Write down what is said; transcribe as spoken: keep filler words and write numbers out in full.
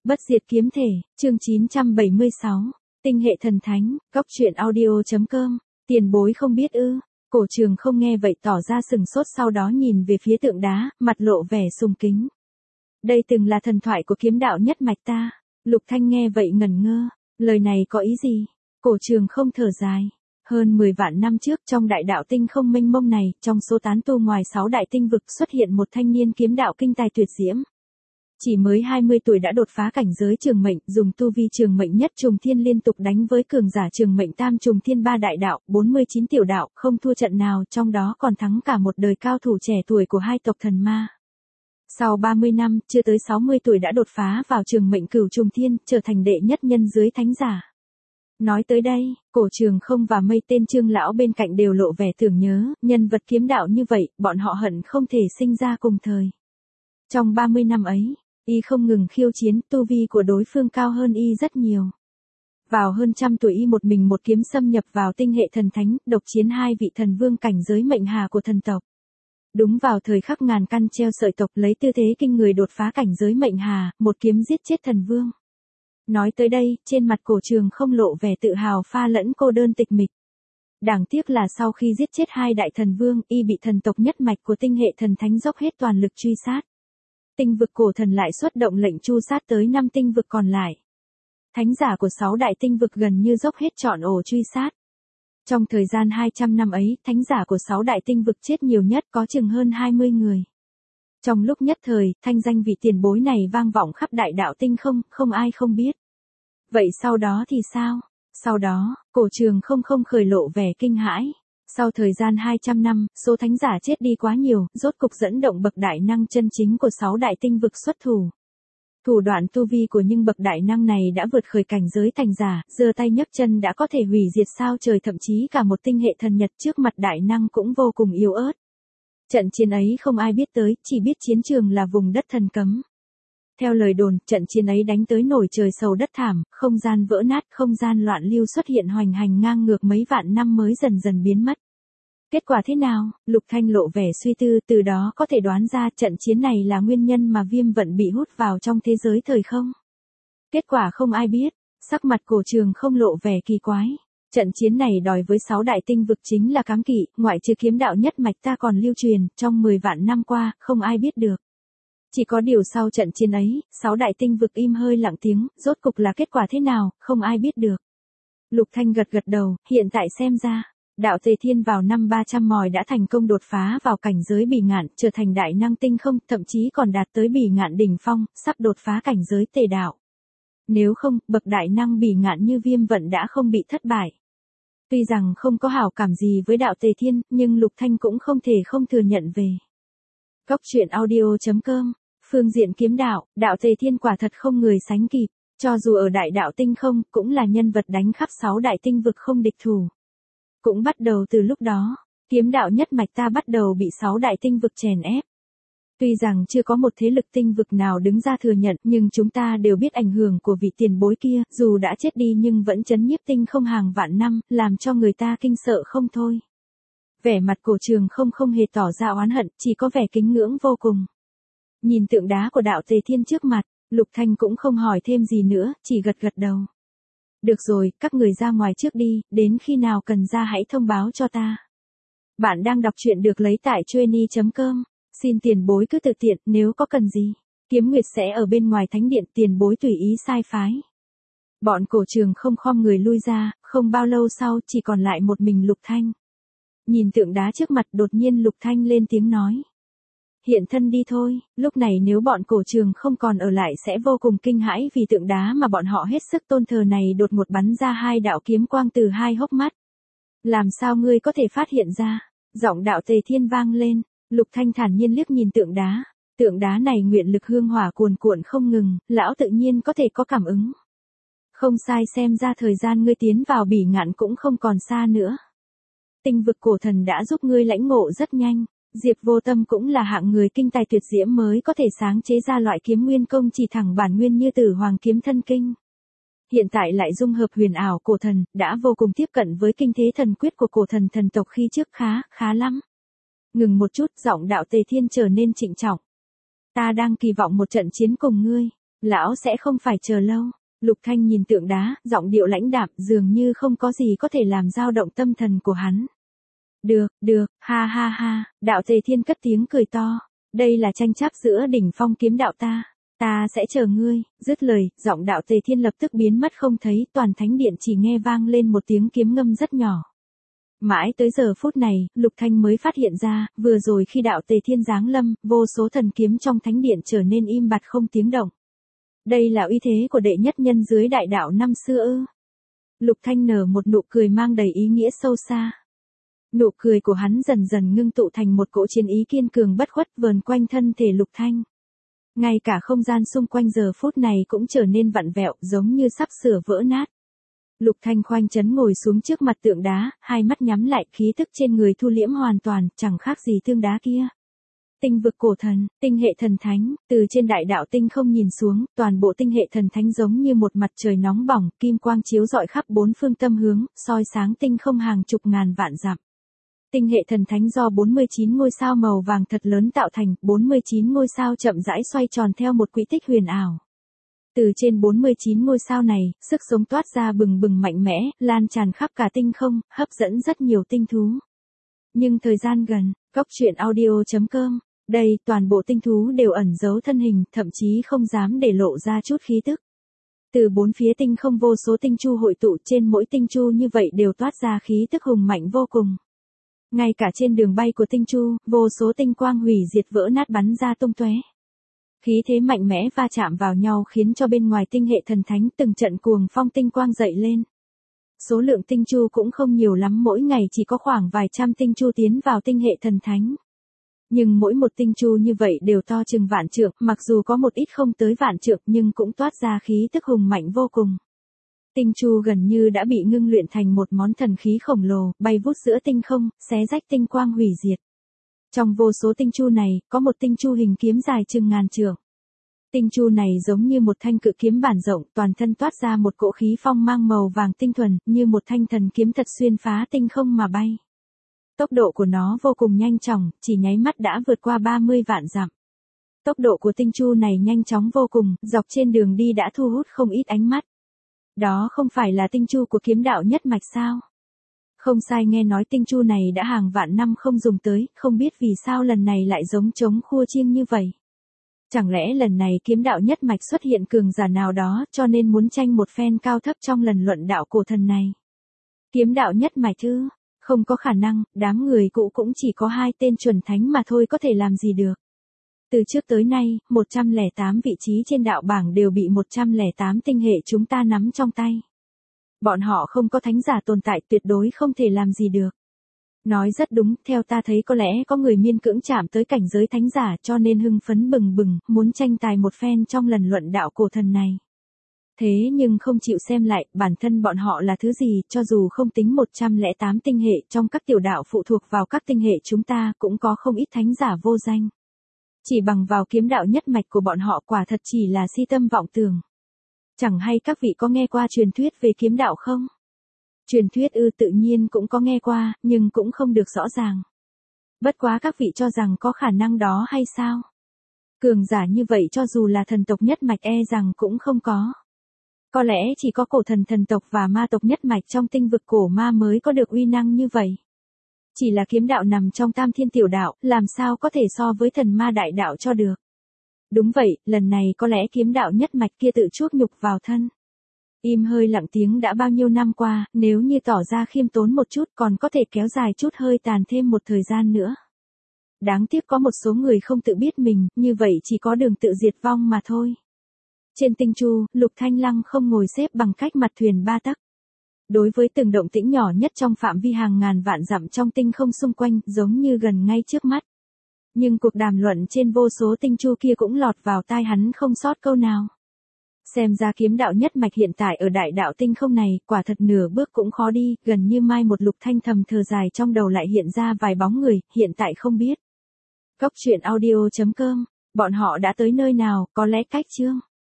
Bất diệt kiếm thể, chương chín trăm bảy mươi sáu, tinh hệ thần thánh, góc truyện audio.com, tiền bối không biết ư, Cổ Trường không nghe vậy tỏ ra sừng sốt, sau đó nhìn về phía tượng đá, mặt lộ vẻ sùng kính. Đây từng là thần thoại của kiếm đạo nhất mạch ta. Lục Thanh nghe vậy ngẩn ngơ, lời này có ý gì? Cổ Trường không thở dài. Hơn mười vạn năm trước, trong đại đạo tinh không mênh mông này, trong số tán tu ngoài sáu đại tinh vực xuất hiện một thanh niên kiếm đạo kinh tài tuyệt diễm. Chỉ mới hai mươi tuổi đã đột phá cảnh giới trường mệnh, dùng tu vi trường mệnh nhất trùng thiên liên tục đánh với cường giả trường mệnh tam trùng thiên ba đại đạo, bốn mươi chín tiểu đạo, không thua trận nào, trong đó còn thắng cả một đời cao thủ trẻ tuổi của hai tộc thần ma. Sau ba mươi năm, chưa tới sáu mươi tuổi đã đột phá vào trường mệnh cửu trùng thiên, trở thành đệ nhất nhân dưới thánh giả. Nói tới đây, Cổ Trường không và mấy tên Trương lão bên cạnh đều lộ vẻ tưởng nhớ, nhân vật kiếm đạo như vậy, bọn họ hận không thể sinh ra cùng thời. Trong ba mươi năm ấy, y không ngừng khiêu chiến, tu vi của đối phương cao hơn y rất nhiều. Vào hơn trăm tuổi y một mình một kiếm xâm nhập vào tinh hệ thần thánh, độc chiến hai vị thần vương cảnh giới mệnh hà của thần tộc. Đúng vào thời khắc ngàn căn treo sợi tộc, lấy tư thế kinh người đột phá cảnh giới mệnh hà, một kiếm giết chết thần vương. Nói tới đây, trên mặt Cổ Trường không lộ vẻ tự hào pha lẫn cô đơn tịch mịch. Đáng tiếc là sau khi giết chết hai đại thần vương, y bị thần tộc nhất mạch của tinh hệ thần thánh dốc hết toàn lực truy sát. Tinh vực cổ thần lại xuất động lệnh tru sát tới năm tinh vực còn lại. Thánh giả của sáu đại tinh vực gần như dốc hết trọn ổ truy sát. Trong thời gian hai trăm năm ấy, thánh giả của sáu đại tinh vực chết nhiều nhất, có chừng hơn hai mươi người. Trong lúc nhất thời, thanh danh vị tiền bối này vang vọng khắp đại đạo tinh không, không ai không biết. Vậy sau đó thì sao? Sau đó, Cổ Trường không không khởi lộ vẻ kinh hãi. Sau thời gian hai trăm năm, số thánh giả chết đi quá nhiều, rốt cục dẫn động bậc đại năng chân chính của sáu đại tinh vực xuất thủ. Thủ đoạn tu vi của những bậc đại năng này đã vượt khởi cảnh giới thành giả, giơ tay nhấc chân đã có thể hủy diệt sao trời, thậm chí cả một tinh hệ thần nhật trước mặt đại năng cũng vô cùng yếu ớt. Trận chiến ấy không ai biết tới, chỉ biết chiến trường là vùng đất thần cấm. Theo lời đồn, trận chiến ấy đánh tới nổi trời sầu đất thảm, không gian vỡ nát, không gian loạn lưu xuất hiện hoành hành ngang ngược mấy vạn năm mới dần dần biến mất. Kết quả thế nào? Lục Thanh lộ vẻ suy tư, từ đó có thể đoán ra trận chiến này là nguyên nhân mà Viêm Vận bị hút vào trong thế giới thời không. Kết quả không ai biết, sắc mặt Cổ Trường không lộ vẻ kỳ quái. Trận chiến này đòi với sáu đại tinh vực chính là cấm kỵ, ngoại trừ kiếm đạo nhất mạch ta còn lưu truyền, trong mười vạn năm qua, không ai biết được. Chỉ có điều sau trận chiến ấy, sáu đại tinh vực im hơi lặng tiếng, rốt cục là kết quả thế nào, không ai biết được. Lục Thanh gật gật đầu, hiện tại xem ra, đạo Tề Thiên vào năm ba trăm mòi đã thành công đột phá vào cảnh giới bỉ ngạn, trở thành đại năng tinh không, thậm chí còn đạt tới bỉ ngạn đỉnh phong, sắp đột phá cảnh giới tề đạo. Nếu không, bậc đại năng bỉ ngạn như Viêm Vận đã không bị thất bại. Tuy rằng không có hảo cảm gì với đạo Tề Thiên, nhưng Lục Thanh cũng không thể không thừa nhận về. Góc truyện audio.com, phương diện kiếm đạo, đạo Tề Thiên quả thật không người sánh kịp, cho dù ở đại đạo tinh không, cũng là nhân vật đánh khắp sáu đại tinh vực không địch thủ. Cũng bắt đầu từ lúc đó, kiếm đạo nhất mạch ta bắt đầu bị sáu đại tinh vực chèn ép. Tuy rằng chưa có một thế lực tinh vực nào đứng ra thừa nhận, nhưng chúng ta đều biết ảnh hưởng của vị tiền bối kia, dù đã chết đi nhưng vẫn chấn nhiếp tinh không hàng vạn năm, làm cho người ta kinh sợ không thôi. Vẻ mặt Cổ Trường không không hề tỏ ra oán hận, chỉ có vẻ kính ngưỡng vô cùng. Nhìn tượng đá của đạo Tề Thiên trước mặt, Lục Thanh cũng không hỏi thêm gì nữa, chỉ gật gật đầu. Được rồi, các người ra ngoài trước đi, đến khi nào cần ra hãy thông báo cho ta. Bạn đang đọc truyện được lấy tại chueny chấm com. Xin tiền bối cứ tự tiện, nếu có cần gì, Kiếm Nguyệt sẽ ở bên ngoài thánh điện, tiền bối tùy ý sai phái. Bọn Cổ Trường không khom người lui ra, không bao lâu sau chỉ còn lại một mình Lục Thanh. Nhìn tượng đá trước mặt, đột nhiên Lục Thanh lên tiếng nói. Hiện thân đi thôi, lúc này nếu bọn Cổ Trường không còn ở lại sẽ vô cùng kinh hãi, vì tượng đá mà bọn họ hết sức tôn thờ này đột ngột bắn ra hai đạo kiếm quang từ hai hốc mắt. Làm sao ngươi có thể phát hiện ra? Giọng đạo Tề Thiên vang lên. Lục Thanh thản nhiên liếc nhìn tượng đá, tượng đá này nguyện lực hương hỏa cuồn cuộn không ngừng, lão tự nhiên có thể có cảm ứng. Không sai, xem ra thời gian ngươi tiến vào bỉ ngạn cũng không còn xa nữa. Tinh vực cổ thần đã giúp ngươi lãnh ngộ rất nhanh, Diệp Vô Tâm cũng là hạng người kinh tài tuyệt diễm mới có thể sáng chế ra loại kiếm nguyên công chỉ thẳng bản nguyên như Tử Hoàng kiếm thân kinh. Hiện tại lại dung hợp huyền ảo cổ thần, đã vô cùng tiếp cận với kinh thế thần quyết của cổ thần thần tộc khi trước, khá, khá lắm. Ngừng một chút, giọng đạo Tề Thiên trở nên trịnh trọng. Ta đang kỳ vọng một trận chiến cùng ngươi. Lão sẽ không phải chờ lâu. Lục Thanh nhìn tượng đá, giọng điệu lãnh đạm, dường như không có gì có thể làm dao động tâm thần của hắn. Được, được, ha ha ha, đạo Tề Thiên cất tiếng cười to. Đây là tranh chấp giữa đỉnh phong kiếm đạo ta. Ta sẽ chờ ngươi. Dứt lời, giọng đạo Tề Thiên lập tức biến mất không thấy, toàn thánh điện chỉ nghe vang lên một tiếng kiếm ngâm rất nhỏ. Mãi tới giờ phút này, Lục Thanh mới phát hiện ra, vừa rồi khi đạo Tề Thiên giáng lâm, vô số thần kiếm trong thánh điện trở nên im bặt không tiếng động. Đây là uy thế của đệ nhất nhân dưới đại đạo năm xưa ư? Lục Thanh nở một nụ cười mang đầy ý nghĩa sâu xa. Nụ cười của hắn dần dần ngưng tụ thành một cỗ chiến ý kiên cường bất khuất vờn quanh thân thể Lục Thanh. Ngay cả không gian xung quanh giờ phút này cũng trở nên vặn vẹo giống như sắp sửa vỡ nát. Lục Thanh khoanh chấn ngồi xuống trước mặt tượng đá, hai mắt nhắm lại, khí tức trên người thu liễm hoàn toàn, chẳng khác gì tượng đá kia. Tinh vực cổ thần, tinh hệ thần thánh, từ trên đại đạo tinh không nhìn xuống, toàn bộ tinh hệ thần thánh giống như một mặt trời nóng bỏng, kim quang chiếu rọi khắp bốn phương tâm hướng, soi sáng tinh không hàng chục ngàn vạn dặm. Tinh hệ thần thánh do bốn mươi chín ngôi sao màu vàng thật lớn tạo thành, bốn mươi chín ngôi sao chậm rãi xoay tròn theo một quỹ tích huyền ảo. Từ trên bốn mươi chín ngôi sao này, sức sống toát ra bừng bừng mạnh mẽ, lan tràn khắp cả tinh không, hấp dẫn rất nhiều tinh thú. Nhưng thời gian gần, góc truyện audio chấm com, đây, toàn bộ tinh thú đều ẩn giấu thân hình, thậm chí không dám để lộ ra chút khí tức. Từ bốn phía tinh không vô số tinh chu hội tụ, trên mỗi tinh chu như vậy đều toát ra khí tức hùng mạnh vô cùng. Ngay cả trên đường bay của tinh chu, vô số tinh quang hủy diệt vỡ nát bắn ra tung tóe. Khí thế mạnh mẽ va chạm vào nhau khiến cho bên ngoài tinh hệ thần thánh từng trận cuồng phong tinh quang dậy lên. Số lượng tinh chu cũng không nhiều lắm, mỗi ngày chỉ có khoảng vài trăm tinh chu tiến vào tinh hệ thần thánh. Nhưng mỗi một tinh chu như vậy đều to chừng vạn trượng, mặc dù có một ít không tới vạn trượng nhưng cũng toát ra khí tức hùng mạnh vô cùng. Tinh chu gần như đã bị ngưng luyện thành một món thần khí khổng lồ, bay vút giữa tinh không, xé rách tinh quang hủy diệt. Trong vô số tinh chu này, có một tinh chu hình kiếm dài chừng ngàn trượng. Tinh chu này giống như một thanh cự kiếm bản rộng, toàn thân toát ra một cỗ khí phong mang màu vàng tinh thuần, như một thanh thần kiếm thật xuyên phá tinh không mà bay. Tốc độ của nó vô cùng nhanh chóng, chỉ nháy mắt đã vượt qua ba mươi vạn dặm. Tốc độ của tinh chu này nhanh chóng vô cùng, dọc trên đường đi đã thu hút không ít ánh mắt. Đó không phải là tinh chu của kiếm đạo nhất mạch sao? Không sai, nghe nói tinh chu này đã hàng vạn năm không dùng tới, không biết vì sao lần này lại giống trống khua chiêng như vậy. Chẳng lẽ lần này kiếm đạo nhất mạch xuất hiện cường giả nào đó cho nên muốn tranh một phen cao thấp trong lần luận đạo cổ thần này? Kiếm đạo nhất mạch ư? Không có khả năng, đám người cũ cũng chỉ có hai tên chuẩn thánh mà thôi, có thể làm gì được. Từ trước tới nay, một trăm lẻ tám vị trí trên đạo bảng đều bị một trăm lẻ tám tinh hệ chúng ta nắm trong tay. Bọn họ không có thánh giả tồn tại, tuyệt đối không thể làm gì được. Nói rất đúng, theo ta thấy có lẽ có người miên cưỡng chạm tới cảnh giới thánh giả cho nên hưng phấn bừng bừng, muốn tranh tài một phen trong lần luận đạo cổ thần này. Thế nhưng không chịu xem lại, bản thân bọn họ là thứ gì, cho dù không tính một trăm lẻ tám tinh hệ, trong các tiểu đạo phụ thuộc vào các tinh hệ chúng ta cũng có không ít thánh giả vô danh. Chỉ bằng vào kiếm đạo nhất mạch của bọn họ quả thật chỉ là si tâm vọng tưởng. Chẳng hay các vị có nghe qua truyền thuyết về kiếm đạo không? Truyền thuyết ư, tự nhiên cũng có nghe qua, nhưng cũng không được rõ ràng. Bất quá các vị cho rằng có khả năng đó hay sao? Cường giả như vậy cho dù là thần tộc nhất mạch e rằng cũng không có. Có lẽ chỉ có cổ thần thần tộc và ma tộc nhất mạch trong tinh vực cổ ma mới có được uy năng như vậy. Chỉ là kiếm đạo nằm trong tam thiên tiểu đạo, làm sao có thể so với thần ma đại đạo cho được. Đúng vậy, lần này có lẽ kiếm đạo nhất mạch kia tự chuốc nhục vào thân. Im hơi lặng tiếng đã bao nhiêu năm qua, nếu như tỏ ra khiêm tốn một chút còn có thể kéo dài chút hơi tàn thêm một thời gian nữa. Đáng tiếc có một số người không tự biết mình, như vậy chỉ có đường tự diệt vong mà thôi. Trên tinh chu, Lục Thanh Lăng không ngồi xếp bằng cách mặt thuyền ba tấc. Đối với từng động tĩnh nhỏ nhất trong phạm vi hàng ngàn vạn dặm trong tinh không xung quanh, giống như gần ngay trước mắt. Nhưng cuộc đàm luận trên vô số tinh chu kia cũng lọt vào tai hắn không sót câu nào. Xem ra kiếm đạo nhất mạch hiện tại ở đại đạo tinh không này, quả thật nửa bước cũng khó đi, gần như mai một Lục Thanh thầm thở dài trong đầu lại hiện ra vài bóng người, hiện tại không biết. Góc truyện audio chấm com, bọn họ đã tới nơi nào, có lẽ cách chương.